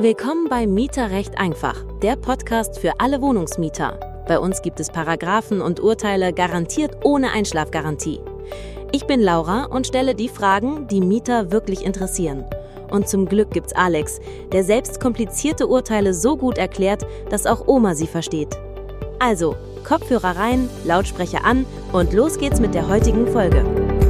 Willkommen bei Mieterrecht einfach, der Podcast für alle Wohnungsmieter. Bei uns gibt es Paragraphen und Urteile garantiert ohne Einschlafgarantie. Ich bin Laura und stelle die Fragen, die Mieter wirklich interessieren. Und zum Glück gibt's Alex, der selbst komplizierte Urteile so gut erklärt, dass auch Oma sie versteht. Also, Kopfhörer rein, Lautsprecher an und los geht's mit der heutigen Folge.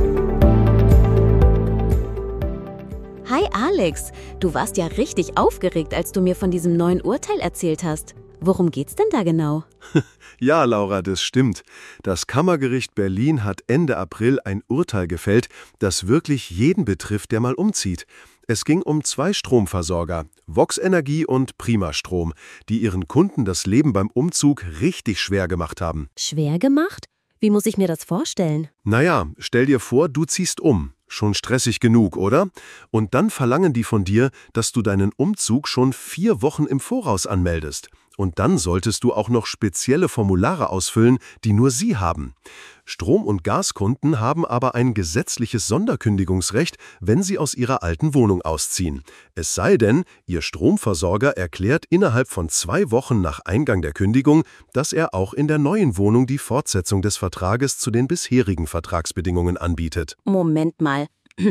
Hi Alex, du warst ja richtig aufgeregt, als du mir von diesem neuen Urteil erzählt hast. Worum geht's denn da genau? Ja, Laura, das stimmt. Das Kammergericht Berlin hat Ende April ein Urteil gefällt, das wirklich jeden betrifft, der mal umzieht. Es ging um 2 Stromversorger, Vox Energie und Prima Strom, die ihren Kunden das Leben beim Umzug richtig schwer gemacht haben. Schwer gemacht? Wie muss ich mir das vorstellen? Naja, stell dir vor, du ziehst um. Schon stressig genug, oder? Und dann verlangen die von dir, dass du deinen Umzug schon 4 Wochen im Voraus anmeldest. Und dann solltest du auch noch spezielle Formulare ausfüllen, die nur sie haben. Strom- und Gaskunden haben aber ein gesetzliches Sonderkündigungsrecht, wenn sie aus ihrer alten Wohnung ausziehen. Es sei denn, ihr Stromversorger erklärt innerhalb von 2 Wochen nach Eingang der Kündigung, dass er auch in der neuen Wohnung die Fortsetzung des Vertrages zu den bisherigen Vertragsbedingungen anbietet. Moment mal.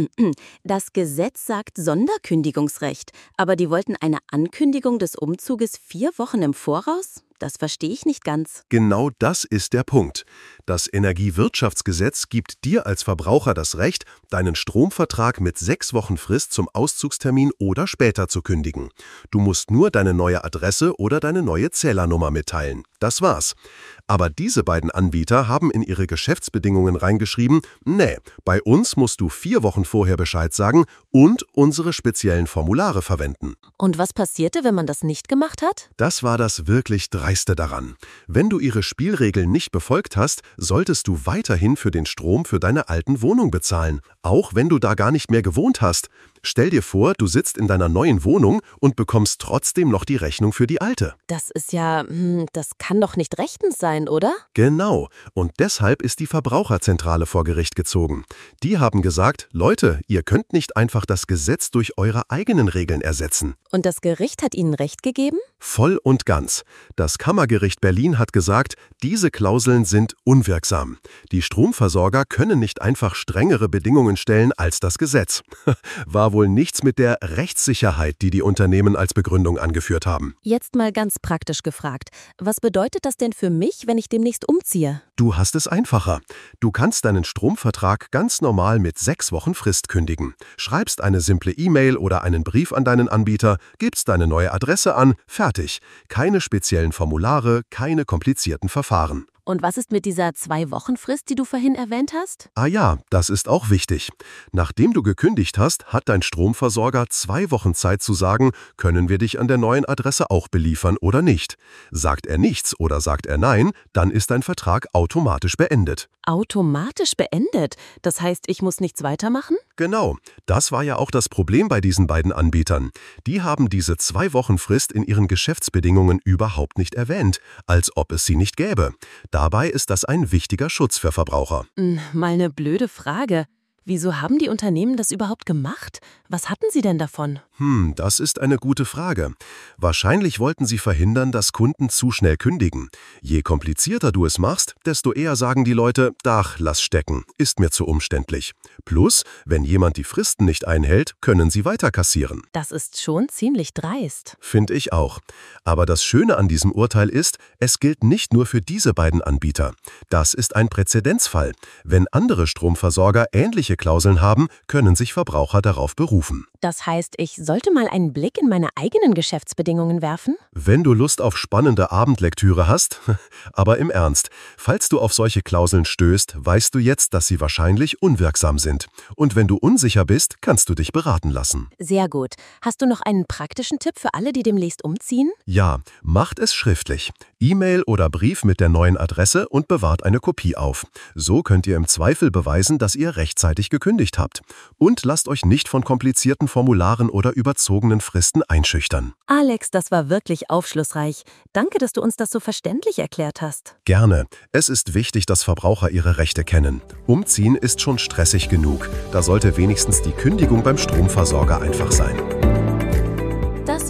Das Gesetz sagt Sonderkündigungsrecht, aber die wollten eine Ankündigung des Umzuges 4 Wochen im Voraus? Das verstehe ich nicht ganz. Genau das ist der Punkt. Das Energiewirtschaftsgesetz gibt dir als Verbraucher das Recht, deinen Stromvertrag mit 6 Wochen Frist zum Auszugstermin oder später zu kündigen. Du musst nur deine neue Adresse oder deine neue Zählernummer mitteilen. Das war's. Aber diese beiden Anbieter haben in ihre Geschäftsbedingungen reingeschrieben, nee, bei uns musst du 4 Wochen vorher Bescheid sagen und unsere speziellen Formulare verwenden. Und was passierte, wenn man das nicht gemacht hat? Das war das wirklich Dreiste daran. Wenn du ihre Spielregeln nicht befolgt hast, solltest du weiterhin für den Strom für deine alten Wohnung bezahlen, auch wenn du da gar nicht mehr gewohnt hast. Stell dir vor, du sitzt in deiner neuen Wohnung und bekommst trotzdem noch die Rechnung für die alte. Das ist ja, das kann doch nicht rechtens sein, oder? Genau. Und deshalb ist die Verbraucherzentrale vor Gericht gezogen. Die haben gesagt, Leute, ihr könnt nicht einfach das Gesetz durch eure eigenen Regeln ersetzen. Und das Gericht hat ihnen Recht gegeben? Voll und ganz. Das Kammergericht Berlin hat gesagt, diese Klauseln sind unwirksam. Die Stromversorger können nicht einfach strengere Bedingungen stellen als das Gesetz. War wohl nichts mit der Rechtssicherheit, die die Unternehmen als Begründung angeführt haben. Jetzt mal ganz praktisch gefragt. Was bedeutet das denn für mich, wenn ich demnächst umziehe? Du hast es einfacher. Du kannst deinen Stromvertrag ganz normal mit 6 Wochen Frist kündigen. Schreibst eine simple E-Mail oder einen Brief an deinen Anbieter, gibst deine neue Adresse an, fertig. Keine speziellen Formulare, keine komplizierten Verfahren. Und was ist mit dieser 2-Wochen-Frist, die du vorhin erwähnt hast? Ah ja, das ist auch wichtig. Nachdem du gekündigt hast, hat dein Stromversorger 2 Wochen Zeit zu sagen, können wir dich an der neuen Adresse auch beliefern oder nicht. Sagt er nichts oder sagt er nein, dann ist dein Vertrag automatisch beendet. Automatisch beendet? Das heißt, ich muss nichts weitermachen? Genau, das war ja auch das Problem bei diesen beiden Anbietern. Die haben diese 2 Wochen Frist in ihren Geschäftsbedingungen überhaupt nicht erwähnt, als ob es sie nicht gäbe. Dabei ist das ein wichtiger Schutz für Verbraucher. Mal eine blöde Frage. Wieso haben die Unternehmen das überhaupt gemacht? Was hatten sie denn davon? Das ist eine gute Frage. Wahrscheinlich wollten sie verhindern, dass Kunden zu schnell kündigen. Je komplizierter du es machst, desto eher sagen die Leute, ach, lass stecken, ist mir zu umständlich. Plus, wenn jemand die Fristen nicht einhält, können sie weiter kassieren. Das ist schon ziemlich dreist. Finde ich auch. Aber das Schöne an diesem Urteil ist, es gilt nicht nur für diese beiden Anbieter. Das ist ein Präzedenzfall. Wenn andere Stromversorger ähnliche Klauseln haben, können sich Verbraucher darauf berufen. Das heißt, ich sollte mal einen Blick in meine eigenen Geschäftsbedingungen werfen? Wenn du Lust auf spannende Abendlektüre hast, aber im Ernst, falls du auf solche Klauseln stößt, weißt du jetzt, dass sie wahrscheinlich unwirksam sind. Und wenn du unsicher bist, kannst du dich beraten lassen. Sehr gut. Hast du noch einen praktischen Tipp für alle, die demnächst umziehen? Ja, macht es schriftlich. E-Mail oder Brief mit der neuen Adresse und bewahrt eine Kopie auf. So könnt ihr im Zweifel beweisen, dass ihr rechtzeitig gekündigt habt. Und lasst euch nicht von komplizierten Formularen oder überzogenen Fristen einschüchtern. Alex, das war wirklich aufschlussreich. Danke, dass du uns das so verständlich erklärt hast. Gerne. Es ist wichtig, dass Verbraucher ihre Rechte kennen. Umziehen ist schon stressig genug. Da sollte wenigstens die Kündigung beim Stromversorger einfach sein. Das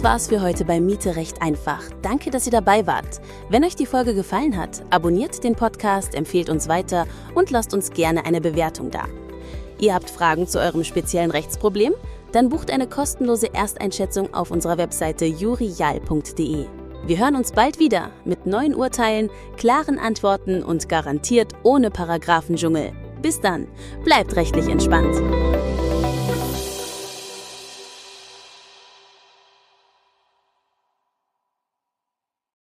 Das war's für heute bei Miete recht einfach. Danke, dass ihr dabei wart. Wenn euch die Folge gefallen hat, abonniert den Podcast, empfehlt uns weiter und lasst uns gerne eine Bewertung da. Ihr habt Fragen zu eurem speziellen Rechtsproblem? Dann bucht eine kostenlose Ersteinschätzung auf unserer Webseite jurial.de. Wir hören uns bald wieder mit neuen Urteilen, klaren Antworten und garantiert ohne Paragraphendschungel. Bis dann, bleibt rechtlich entspannt.